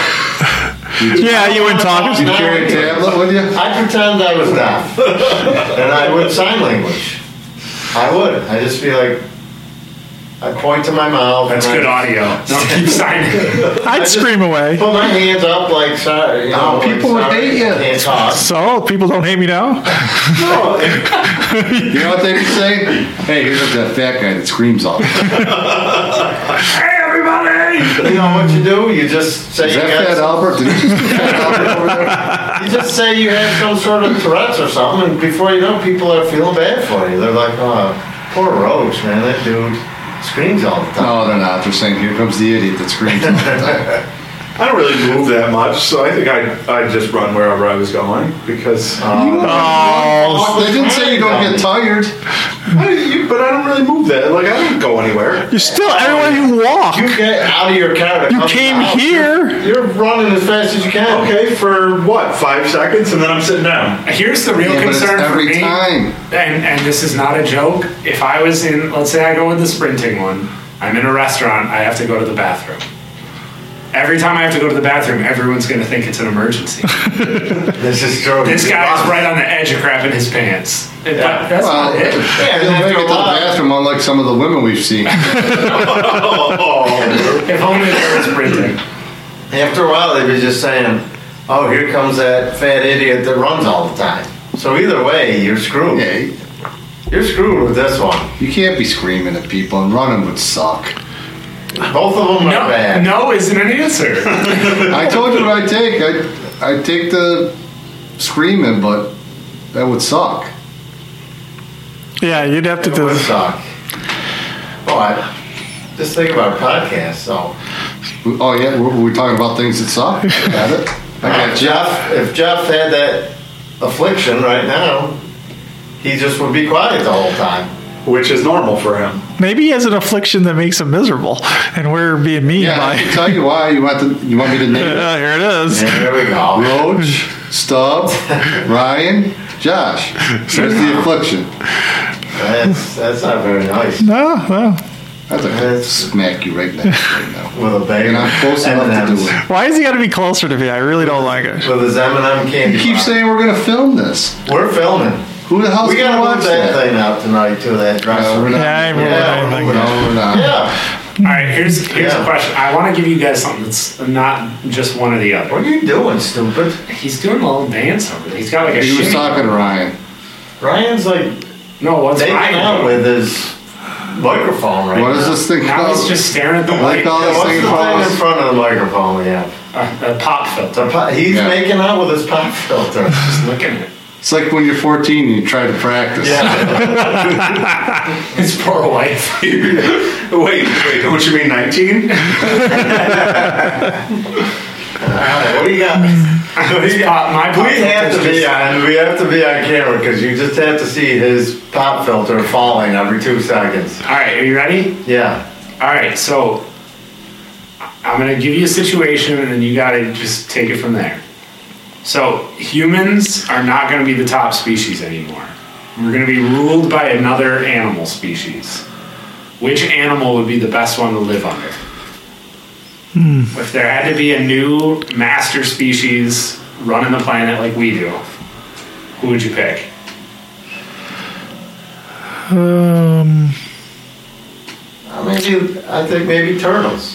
Yeah, you wouldn't talk. You carry a tablet with you? I pretend I was deaf, and I would sign language. I would. I'd just be like, I'd point to my mouth. That's and good I'd audio. Don't keep signing. I'd scream away. Put my hands up like, sorry. You know, Oh, people would hate you. I can't talk. So, people don't hate me now? No, You know what they would say? Hey, here's that fat guy that screams all the time. Hey, everybody! you know what you do? You just say Is you that got Fat some- Albert? Did you just put Fat Albert over there? You just say you have some sort of Tourette's or something, and before you know, people are feeling bad for you. They're like, oh, poor Roach, man. That dude screams all the time. No, they're not. They're saying, here comes the idiot that screams all the time. I don't really move that much, so I think I'd just run wherever I was going because. Oh, They didn't say you don't get tired. But I don't really move that. Like I don't go anywhere. you're still everywhere you walk. You get out of your car to You come to came the house, here. You're running as fast as you can. Okay, for what? 5 seconds, and then I'm sitting down. Here's the real Yeah, but it's concern for every me. time. And this is not a joke. If I was in, let's say I go with the sprinting one, I'm in a restaurant, I have to go to the bathroom. Every time I have to go to the bathroom, everyone's going to think it's an emergency. This is true. This guy is right on the edge of crapping his pants. But that's Well, not it. you'll make it to the bathroom unlike some of the women we've seen. If only there was sprinting. After a while, they'd be just saying, oh, here comes that fat idiot that runs all the time. So either way, you're screwed. Yeah, You're screwed with this one. you can't be screaming at people, and running would suck. Both of them are bad. No isn't an answer. I told you what I'd take. I'd take the screaming, but that would suck. Yeah, you'd have to It do would suck. But just think about a podcast. So Oh yeah, we're talking about things that suck. Got it. I got you. if Jeff had that affliction right now, he just would be quiet the whole time. Which is normal for him. Maybe he has an affliction that makes him miserable, and we're being mean Yeah, I by. can tell you why. You want me to name it? Here it is. And there we go. Roach, Stubb, Ryan, Josh. There's the affliction. That's not very nice. No, no. I'd like to smack you right now. With a bag And I'm close enough to do M&Ms. it. Why has he got to be closer to me? I really don't like it. With his M&M candy. You keep bar. saying we're going to film this. We're filming. Who the hell's We going to gotta watch move that that? thing out tonight to that No, we're dresser. not. Yeah, I ain't moving anything. we're No, we're not. Yeah. All right, here's a Yeah. question. I want to give you guys something that's not just one or the other. What are you doing, stupid? He's doing a little dance over there. He's got like a He was shimmy. talking to Ryan. Ryan's like No, what's making Ryan out doing? with his microphone right What now. is this thing Now called? he's just staring at the Like light. all Yeah, this what's thing the thing in called? front of the microphone we have? A pop filter. He's Yeah. making out with his pop filter. Just looking at it. It's like when you're 14 and you try to practice. His poor wife. Wait, don't you mean 19? What do you got? His pop, my pop We have filter's to be just- on. We have to be on camera because you just have to see his pop filter falling every 2 seconds. All right, are you ready? Yeah. All right, so I'm going to give you a situation and then you got to just take it from there. So humans are not going to be the top species anymore. We're going to be ruled by another animal species. Which animal would be the best one to live under? If there had to be a new master species running the planet like we do, who would you pick? I think maybe turtles.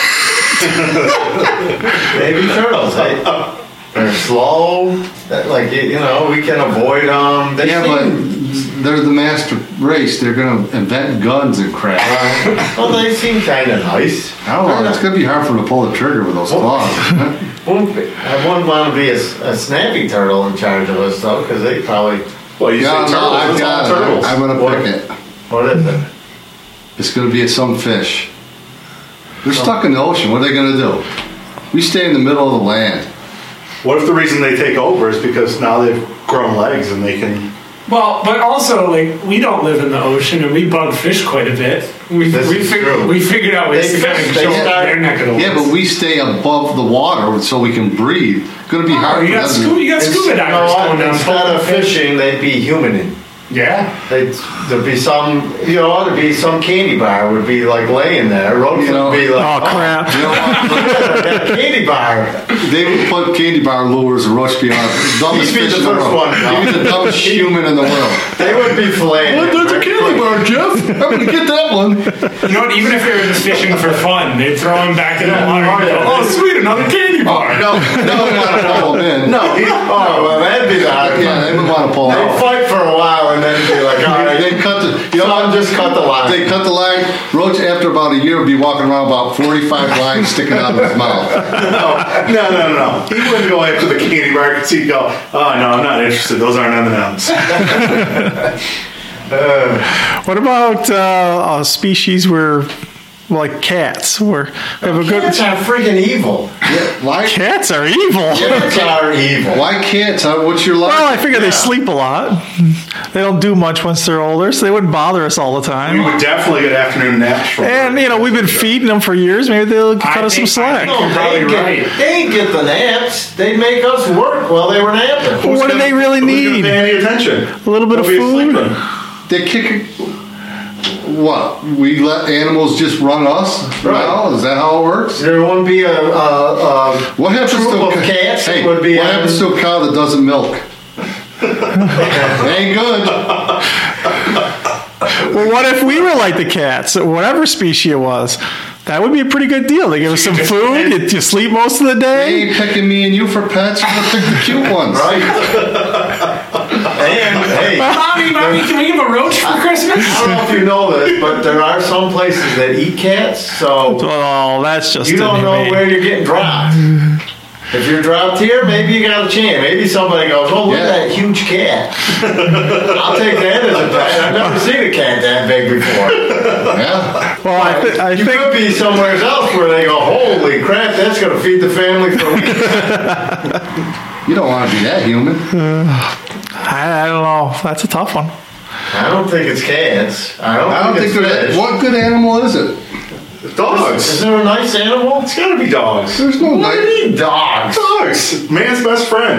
Maybe turtles. They're slow. Like we can avoid them. They Yeah, seem but they're the master race. They're going to invent guns and crap. Well, they seem kind of nice. I don't know. It's going to be hard for them to pull the trigger with those claws. I wouldn't want to be a snappy turtle in charge of us, though, because they probably... Well, you say turtles. I've It's all got turtles. it. I'm going to pick it. What is it? It's going to be some fish. They're stuck in the ocean. What are they going to do? We stay in the middle of the land. What if the reason they take over is because now they've grown legs and they can... Well, but also, like, we don't live in the ocean and we bug fish quite a bit. We figured out ways They to kind of fish, they show up start- their neck of the woods. Yeah, but we stay above the water so we can breathe. It's going to be hard You got, for them to... you got scuba You know divers what? going down. Instead of poking fish. fishing, they'd be humaning. Yeah. There'd be some, there'd be some candy bar would be like laying there. Roach would be like, Oh, crap. You know what? that candy bar. They would put candy bar lures and roach beyond. Dumbest He'd be fish the in the first world. one. He'd be the dumbest human in the world. They would be filleting. What? That's a candy bar, Jeff. I'm going to get that one. You know what? Even if they were just fishing for fun, they'd throw him back in the water and go, oh, sweet, another candy bar. No, Pull them in. no. Well, that'd be the hard Yeah, part. they would want to pull They'd out. fight for a while and then be like, all right, They cut the. just cut the line. They cut the line. Roach, after about a year, would be walking around about 45 lines sticking out of his mouth. No. He wouldn't go after the candy bar because he'd go, oh, no, I'm not interested. Those aren't M&Ms. What about a species where, like cats, where they have a good. Cats are freaking evil. Yeah, why? Cats are evil. Cats are evil. Why can't? What's your life? Well, I figure they sleep a lot. They don't do much once they're older, so they wouldn't bother us all the We time. would definitely get afternoon naps from And we've been feeding them for years. Maybe they'll cut us some slack. No, Probably right. They'd get the naps. They'd make us work while they were napping. What do they really Who's gonna need? pay any attention? A little bit of Nobody food. sleeping. They kick. What? We let animals just run us? Right. Now? Is that how it works? There wouldn't be a What happens troop to of cats that Hey, would be what happens to a cow that doesn't milk? Ain't good. Well, what if we were like the cats, whatever species it was? That would be a pretty good deal. They give us some food. You sleep most of the They day. ain't picking me and you for pets. We're gonna pick the cute ones. right. And hey, Mommy, can we give a roach for Christmas? I don't know if you know this, but there are some places that eat cats, so Oh, that's just you don't know inhumane. where you're getting dropped. If you're dropped here, maybe you got a chance. Maybe somebody goes, "Oh, look Yeah. at that huge cat." I'll take that as a pet. I've never seen a cat that big before. Yeah. Well, I You think could be somewhere else where they go, "Holy crap, that's going to feed the family for weeks." You don't want to be that human. I don't know. That's a tough one. I don't think it's cats. I don't think it's there's. fish. What good animal is it? Is Dogs. there a nice animal? It's gotta be dogs. There's no What do night. you mean dogs? Dogs. Man's best friend.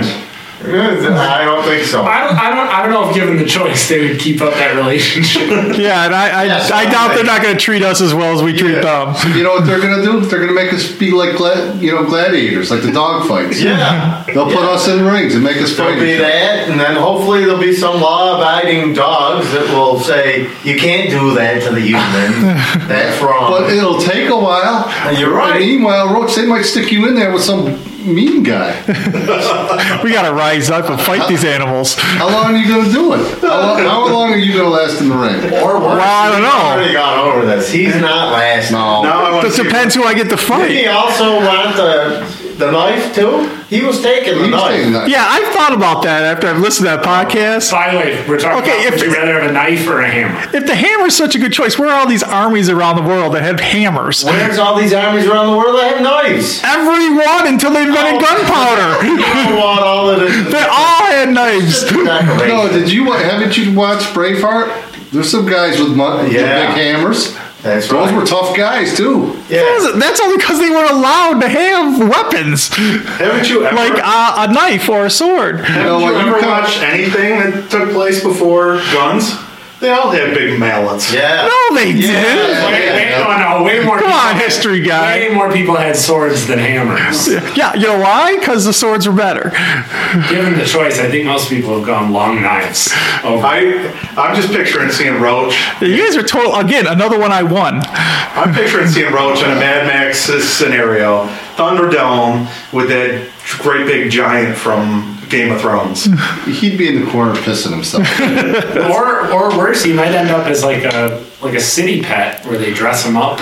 I don't think so. I don't know if given the choice they would keep up that relationship. Yeah, and Yes, I doubt they're not going to treat us as well as we treat them. You know what they're gonna do? They're gonna make us be like gladiators, like the dog fights. Yeah. They'll put us in rings and make us There'll fight be each other. that, and then hopefully there'll be some law-abiding dogs that will say, you can't do that to the human. That's wrong. But it'll take a while. You're right. And meanwhile, Roach, they might stick you in there with some mean guy. We got to rise up and fight these animals. How long are you gonna do it? How long are you gonna last in the ring? Or worse, Well, I don't we've know. already gone over this. He's not lasting. No. Now I want It to see depends who I get to Did fight. he also want the knife, too? He was taking the He's knife. taking that. Yeah, I've thought about that after I've listened to that podcast. By the way, we're talking Okay, about if would you it's- rather have a knife or a hammer? If the hammer's such a good choice, where are all these armies around the world that have hammers? Where's all these armies around the world that have knives? Everyone until they invented gunpowder. I want all of this. They all had knives. Decoration. No, haven't you watched Braveheart? There's some guys with big Yeah. hammers. That's Those right. were tough guys too. Yeah. That's only because they weren't allowed to have weapons, Haven't you ever, like a knife or a sword. haven't you ever watched anything that took place before guns? They all had big mallets. Yeah. No, they didn't. Way more. Come people on, had- history guy. Way more people had swords than hammers. Yeah, you know why? Because the swords were better. Given the choice, I think most people have gone long knives. Over. I'm just picturing seeing Roach. You guys are total. Again, another one I won. I'm picturing seeing Roach in a Mad Max scenario, Thunderdome with that great big giant from Game of Thrones. He'd be in the corner pissing himself. Or worse, he might end up as like a city pet where they dress him up.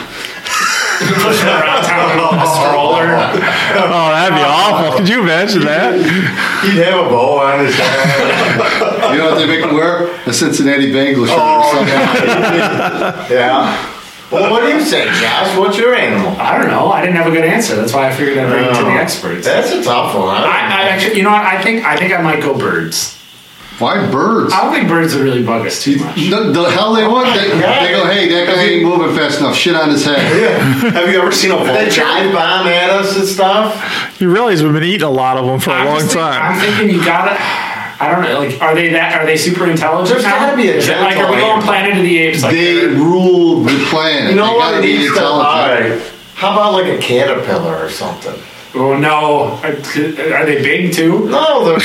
Push him around town in a stroller. Oh, that'd be awful. Could you imagine that? He'd have a bow on his head. You know what they make him wear? A Cincinnati Bengals shirt or something. Yeah. Well, what do you say, Josh? What's your animal? I don't know. I didn't have a good answer. That's why I figured I'd bring it to the experts. That's a tough one. I actually, you know what? I think I might go birds. Why birds? I don't think birds would really bug us too much. The hell they want? They go, hey, that guy ain't moving fast enough. Shit on his head. Have you ever seen a They vulture? dive bomb at us and stuff. You realize we've been eating a lot of them for a long I'm time. thinking you gotta. I don't know. Like, are they super intelligent? There's now? gotta be a Is it like, are we gentle going Planet of the Apes? Like, They rule the planet. You know They what? gotta It be needs to. All intelligent. right. How about like a caterpillar or something? oh no, are they big too? No, they're.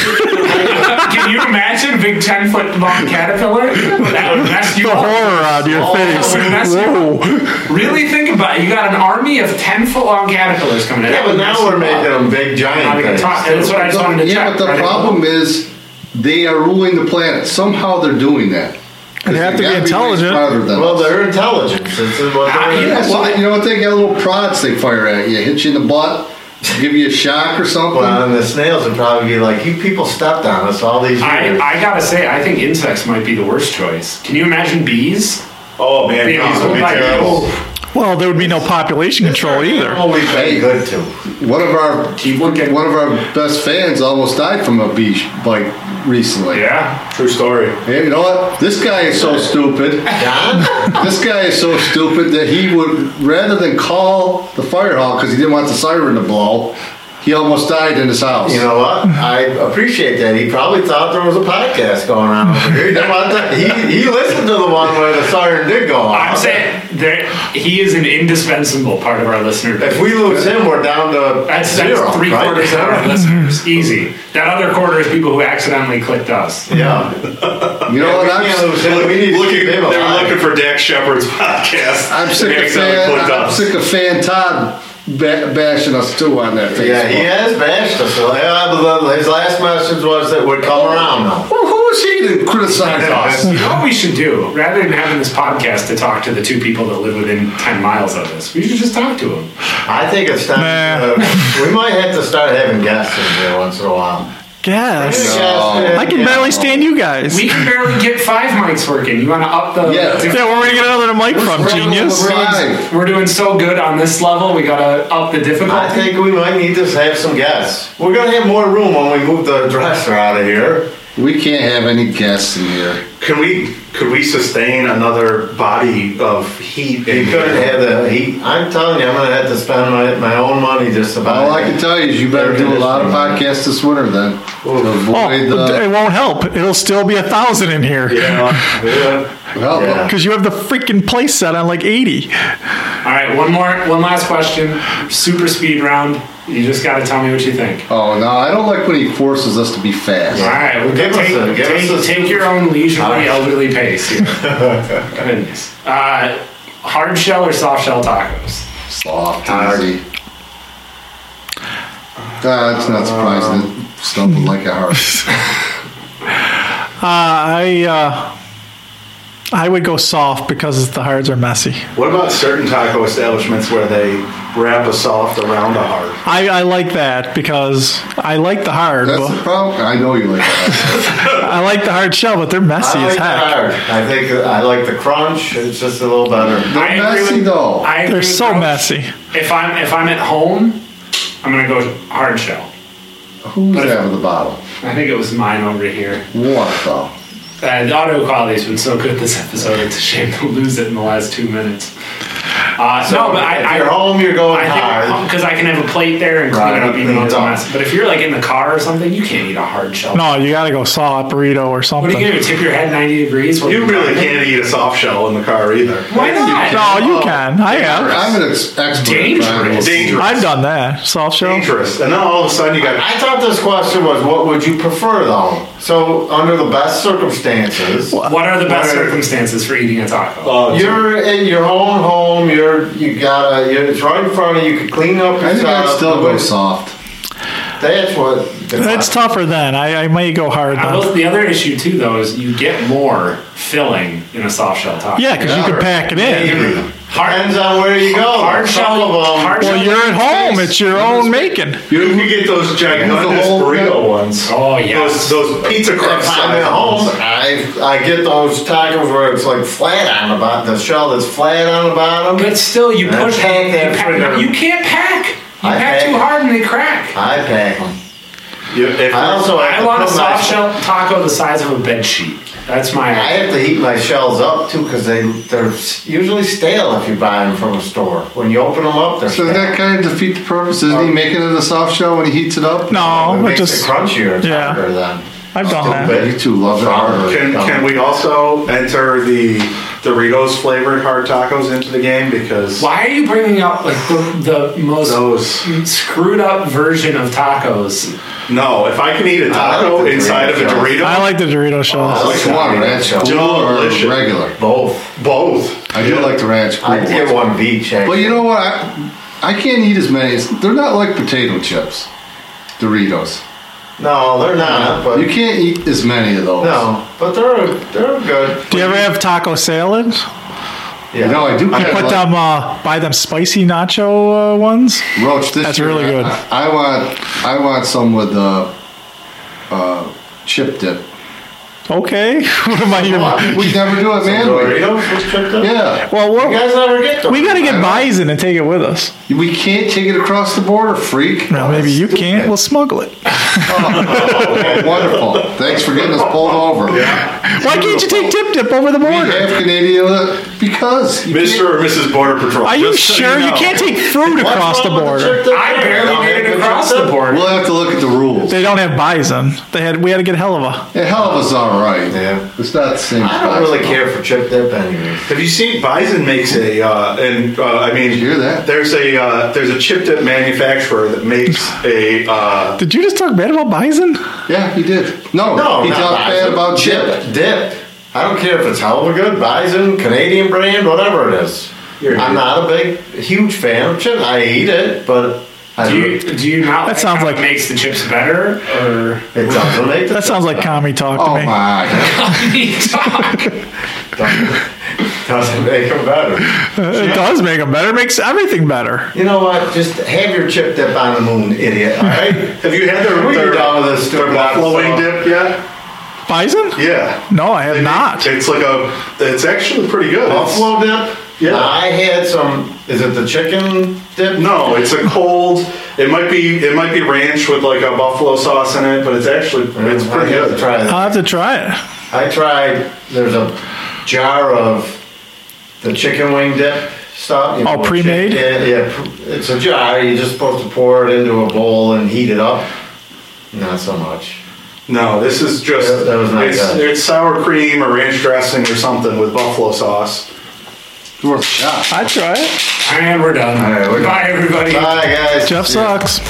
Can you imagine a big 10-foot long caterpillar? That would mess you The up. horror on your Oh, face. that would mess you Whoa. Really think about it. You got an army of 10-foot long caterpillars coming in. Yeah, but now we're making them big giant things. That's what I just wanted to check. Yeah, but the problem is they are ruling the planet. Somehow they're doing that. They have to be gotta way intelligent. smarter than Well, us. they're intelligent. It's what they're- Yeah, well, you know what? They got little prods they fire at you, hit you in the butt, give you a shock or something. Well, and the snails would probably be like, you people stepped on us all these years. I gotta say, I think insects might be the worst choice. Can you imagine bees? Oh man, Being these would be like, terrible. oh, Well, there would be no population control either. Oh, we've been good to. One of our Keep looking. one of our best fans almost died from a bee bite recently. yeah. True story. Hey, you know what? This guy is so stupid. John? This guy is so stupid that he would, rather than call the fire hall because he didn't want the siren to blow, he almost died in his house. You know what? I appreciate that. He probably thought there was a podcast going on over here. He, didn't want to- he listened to the one where the siren did go on. I'm saying he is an indispensable part of our listener base. If we lose him, we're down to That's zero. three right? quarters of our listeners. Easy. That other quarter is people who accidentally clicked us. Yeah. You know what? We can't lose him. We need to keep him They were alive. looking for Dak Shepard's podcast. I'm sick They of accidentally clicked fan. I'm us. sick of fan Todd bashing us too on that Facebook. Yeah, he has bashed us. His last message was that would come around now. Well, who is he to criticize us? You know what we should do? Rather than having this podcast to talk to the two people that live within 10 miles of us, we should just talk to them. I think it's time. Nah. We might have to start having guests in here once in a while. Guess. No. I can barely stand you guys. We can barely get 5 mics working. You want to up the... Yeah. Yeah, where are we gonna get another mic from, genius? We're doing so good on this level, we gotta up the difficulty. I think we might need to have some guests. We're gonna have more room when we move the dresser out of here. We can't have any guests in here. Could we sustain another body of heat? You couldn't have the heat. I'm telling you, I'm gonna have to spend my own money just about. All I can tell you is you better do a lot of podcasts this winter then. To Oh, avoid but it won't help. It'll still be 1,000 in here. Yeah. well, Yeah. Because you have the freaking place set on like 80. All right, one last question. Super speed round. You just gotta tell me what you think. Oh no, I don't like when he forces us to be fast. All right, well, Give us a- take your own leisurely, All right. elderly pace here. Goodness. Hard shell or soft shell tacos? Soft, Hard. easy. It's not surprising that Stump would like it hard. I would go soft because the hards are messy. What about certain taco establishments where they wrap a soft around a hard? I like that because I like the hard. That's the But problem. I know you like that. I like the hard shell, but they're messy I as like the heck. hard. I think I like the crunch. It's just a little better. They're I agree messy with- though. I agree They're with so Roach. messy. If I'm at home, I'm gonna go hard shell. Who's but if- having the bottle? I think it was mine over here. What though? The audio quality's been so good this episode. It's a shame to lose it in the last 2 minutes. No, but if you're home, you're going I hard. think because I can have a plate there and clean Right, it up even clean though it it's a up. mess. But if you're like in the car or something, you can't eat a hard shell. No, you gotta go soft burrito or What something. are you gonna do? Tip your head 90 degrees? You really can't eat a soft shell in the car either. Why not? No, you can. I have. I'm an expert. Dangerous. at trying to- Dangerous. I've done that. Soft shell. Dangerous. And then all of a sudden you got I thought this question was, what would you prefer though? So under the best circumstances, What are the best What are- circumstances for eating a taco? you're at your own home. It's right in front of you. You can clean up I think I'd yourself. still go soft. That's what. It's tougher then. I might go hard then. The other issue too, though, is you get more filling in a soft shell taco. Yeah, because you can pack it in. Depends on where you go. Hard Some shell. of them. Hard Well, shell. you're at home. It's your own making. You can get those gigantic burrito ones. Oh, yes. Those pizza crust If I'm at home, I get those tacos where it's like flat on the bottom, the shell that's flat on the bottom. But still, you And I push. pack that fritter. You can't pack. You I pack pack. too hard and they crack. I pack them. If I also have I to want a put my- soft shell taco the size of a bed sheet. That's my. I have to heat my shells up too because they're usually stale if you buy them from a store. When you open them up, they're So stale. that kind of defeat the purpose. Isn't he making it a soft shell when he heats it up? No, It it makes just. it crunchier. It's Yeah. harder then. I've done that. Stupid. You two love it harder. Can we also enter the Doritos flavored hard tacos into the game? Because Why are you bringing up like the most those. screwed up version of tacos? No, if I can eat a I taco like the inside of a Dorito Dorito, I like the Dorito shells. Which one, ranch cool or Delicious. regular? Both. both. I do like the ranch cool I'd get ones. one of each. But you know what? I can't eat as many. They're not like potato chips, Doritos. No, they're not. But You can't eat as many of those. no, but they're good. Do you ever have taco salad? Yeah. You know, I do You kind put of them, buy them spicy nacho ones. Roach. This That's year, really good. I want some with chip dip. Okay. What am I here? We never do it, man. Doritos with chipped up? Yeah, Well, You guys never get them. we got to get bison and take it with us. we can't take it across the border, freak. Well, maybe you can't. We'll smuggle it. Oh, wonderful. Thanks for getting us pulled over. Why can't you take Tip Dip over the We border? have Canadian because you Mr. or Mrs. Border Patrol. Are you just so sure? You know. can't take fruit What's across the wrong with border. chipped up? I barely made it across the border. We'll have to look at the rules. They don't have bison. We had to get hell of a. Yeah, hell of us all right. Yeah. It's not the same. I don't really care for chipped dip anyway. Have you seen Bison makes a I mean, Did you hear that? there's a chip dip manufacturer that makes a Did you just talk bad about bison? Yeah, he did. No, No, he not talked bison. bad about chip. Dip. I don't care if it's hell of a good bison, Canadian brand, whatever it is. I'm not a huge fan of chips. I eat it, but I Do you not? That sounds how like- it makes the chips better, or it doesn't make the That sounds like commie talk to Oh me. my! doesn't make them better. It does make them better. It makes everything better. You know what? Just have your chip dip on the moon, idiot. All right? Have you had We their get done with this stupid buffalo wing episode. dip yet? Bison? Yeah. No, I have not. It's actually pretty good. Buffalo dip? Yeah. I had some. Is it the chicken dip? No, it's a cold. It might be ranch with like a buffalo sauce in it, but it's pretty I have to good. try that. I'll have to try it. I tried. There's a jar of the chicken wing dip stuff. You Oh, know, pre-made? Yeah. It's a jar. You're just supposed to pour it into a bowl and heat it up. Not so much. No, this is just That was not good. it's sour cream or ranch dressing or something with buffalo sauce. It's worth a shot. I'd try it. and we're done. All right, we're Bye, done. everybody. Bye, guys. Jeff See ya. sucks.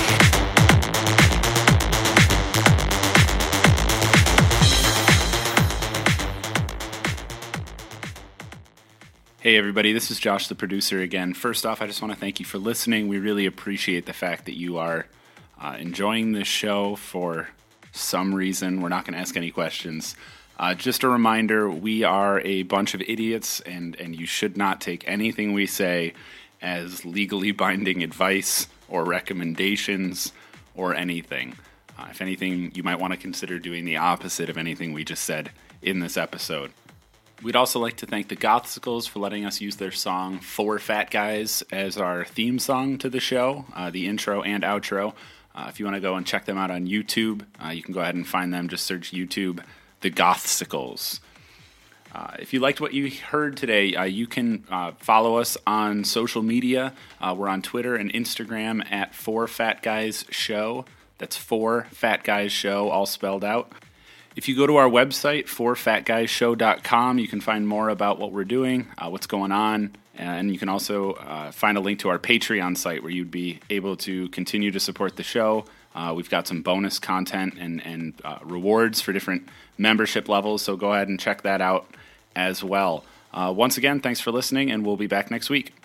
Hey everybody, this is Josh the producer again. First off, I just want to thank you for listening. We really appreciate the fact that you are enjoying this show for some reason. We're not going to ask any questions. Just a reminder, we are a bunch of idiots, and you should not take anything we say as legally binding advice or recommendations or anything. If anything, you might want to consider doing the opposite of anything we just said in this episode. We'd also like to thank the Gothsicles for letting us use their song 4 Fat Guys as our theme song to the show, the intro and outro. If you want to go and check them out on YouTube, you can go ahead and find them. Just search YouTube, the Gothsicles. If you liked what you heard today, you can follow us on social media. We're on Twitter and Instagram at 4 Fat Guys Show. That's 4 Fat Guys Show, all spelled out. If you go to our website, 4fatguyshow.com, you can find more about what we're doing, what's going on, and you can also find a link to our Patreon site where you'd be able to continue to support the show. We've got some bonus content and rewards for different membership levels, so go ahead and check that out as well. Once again, thanks for listening, and we'll be back next week.